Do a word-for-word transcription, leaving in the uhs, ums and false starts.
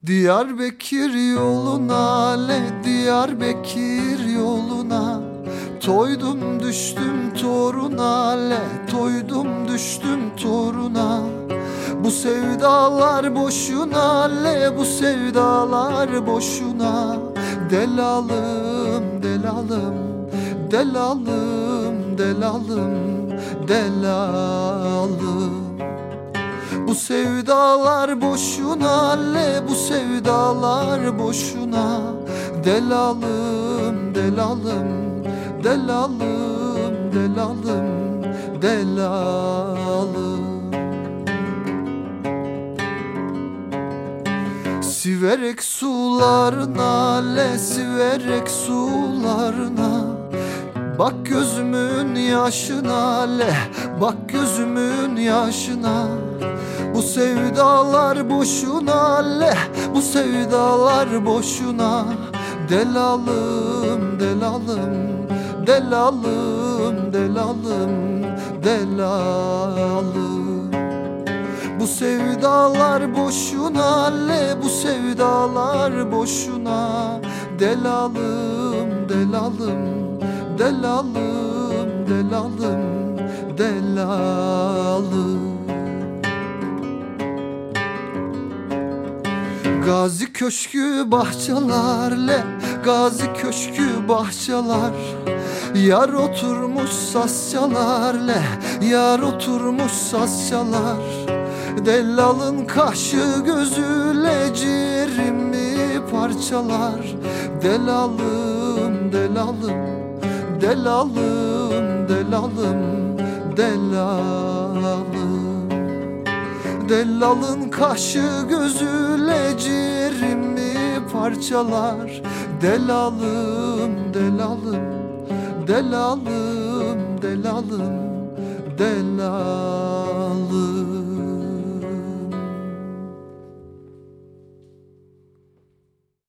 Diyarbakır yoluna le, Diyarbakır yoluna toydum düştüm toruna le, toydum düştüm toruna. Bu sevdalar boşuna le, bu sevdalar boşuna. Delalım, delalım, delalım, delalım, delalım. Bu sevdalar boşuna le, bu sevdalar boşuna. Delalım, delalım, delalım, delalım, delalım. Siverek sularına le, siverek sularına. Bak gözümün yaşına le, bak gözümün yaşına. Bu sevdalar boşuna le, bu sevdalar boşuna. Delalım, delalım, delalım, delalım, delalım. Bu sevdalar boşuna le, bu sevdalar boşuna. Delalım, delalım, delalım, delalım, delalım. Gazi köşkü bahçelerle, Gazi köşkü bahçeler. Yar oturmuş sazçalarla, yar oturmuş sazçalar. Dellalın kaşı gözüyle ciğerimi parçalar. Delalım, delalım, delalım, delalım, delalım. Dellalın kaşı gözüyle ciğerimi parçalar. Delalım, delalım, delalım, delalım, delalım.